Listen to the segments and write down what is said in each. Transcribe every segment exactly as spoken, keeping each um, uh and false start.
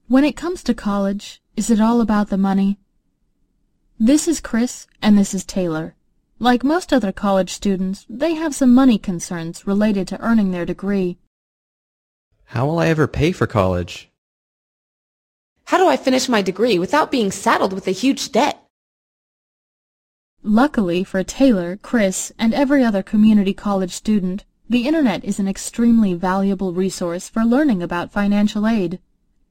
When it comes to college, is it all about the money? This is Chris, and this is Taylor. Like most other college students, they have some money concerns related to earning their degree. How will I ever pay for college? How do I finish my degree without being saddled with a huge debt? Luckily for Taylor, Chris, and every other community college student, the Internet is an extremely valuable resource for learning about financial aid.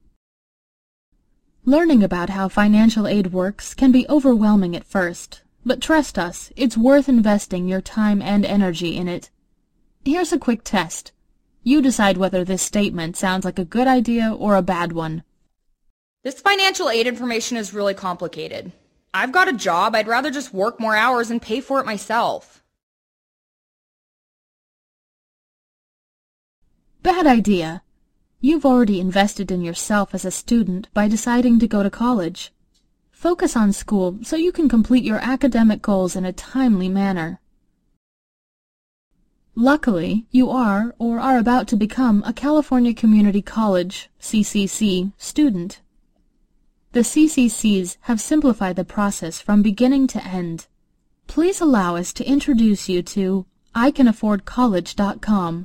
Learning about how financial aid works can be overwhelming at first, but trust us, it's worth investing your time and energy in it. Here's a quick test. You decide whether this statement sounds like a good idea or a bad one. This financial aid information is really complicated. I've got a job, I'd rather just work more hours and pay for it myself. Bad idea. You've already invested in yourself as a student by deciding to go to college. Focus on school so you can complete your academic goals in a timely manner. Luckily, you are or are about to become a California Community College, C C C, student. The C C Cs have simplified the process from beginning to end. Please allow us to introduce you to I can afford college dot com.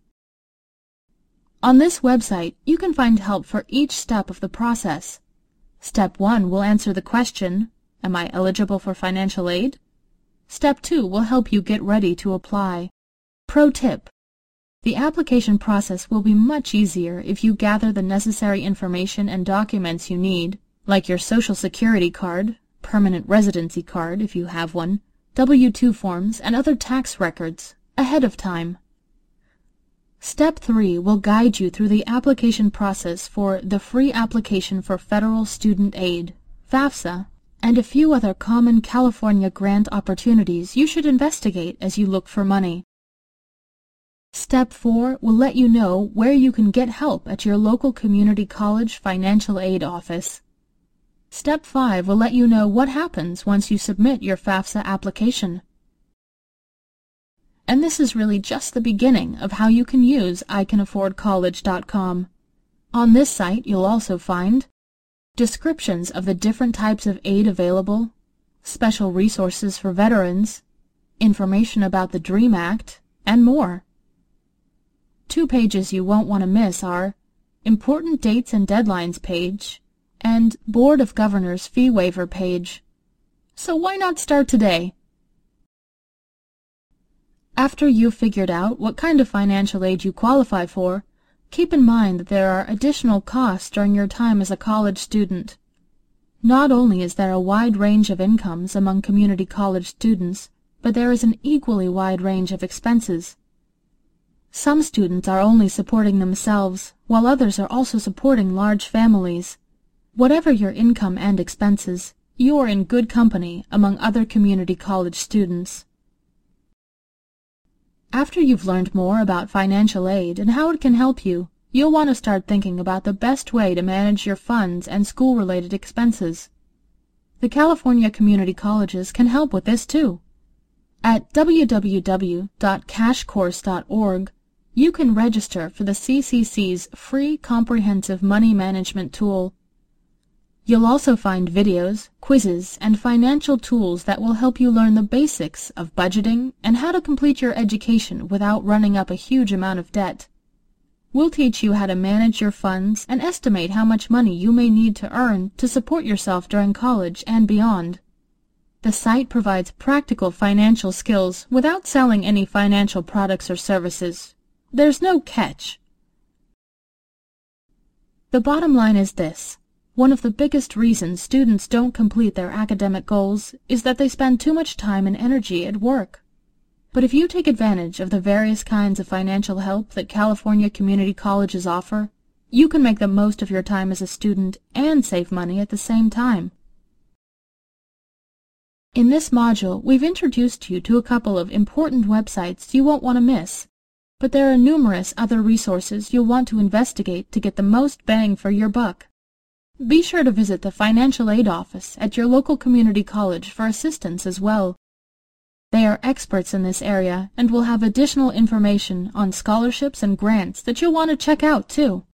On this website, you can find help for each step of the process. Step one will answer the question, am I eligible for financial aid? Step two will help you get ready to apply. Pro tip: the application process will be much easier if you gather the necessary information and documents you need, like your Social Security card, permanent residency card if you have one, W two forms, and other tax records, ahead of time. Step three will guide you through the application process for the Free Application for Federal Student Aid, FAFSA, and a few other common California grant opportunities you should investigate as you look for money. Step four will let you know where you can get help at your local community college financial aid office. Step five will let you know what happens once you submit your FAFSA application. And this is really just the beginning of how you can use I can afford college dot com. On this site, you'll also find descriptions of the different types of aid available, special resources for veterans, information about the DREAM Act, and more. Two pages you won't want to miss are Important Dates and Deadlines page and Board of Governors Fee Waiver page. So why not start today? After you've figured out what kind of financial aid you qualify for, keep in mind that there are additional costs during your time as a college student. Not only is there a wide range of incomes among community college students, but there is an equally wide range of expenses. Some students are only supporting themselves, while others are also supporting large families. Whatever your income and expenses, you are in good company among other community college students. After you've learned more about financial aid and how it can help you, you'll want to start thinking about the best way to manage your funds and school-related expenses. The California Community Colleges can help with this too. At w w w dot cash course dot org, you can register for the C C C's free comprehensive money management tool. You'll also find videos, quizzes, and financial tools that will help you learn the basics of budgeting and how to complete your education without running up a huge amount of debt. We'll teach you how to manage your funds and estimate how much money you may need to earn to support yourself during college and beyond. The site provides practical financial skills without selling any financial products or services. There's no catch. The bottom line is this. One of the biggest reasons students don't complete their academic goals is that they spend too much time and energy at work. But if you take advantage of the various kinds of financial help that California community colleges offer, you can make the most of your time as a student and save money at the same time. In this module, we've introduced you to a couple of important websites you won't want to miss, but there are numerous other resources you'll want to investigate to get the most bang for your buck. Be sure to visit the financial aid office at your local community college for assistance as well. They are experts in this area and will have additional information on scholarships and grants that you'll want to check out too.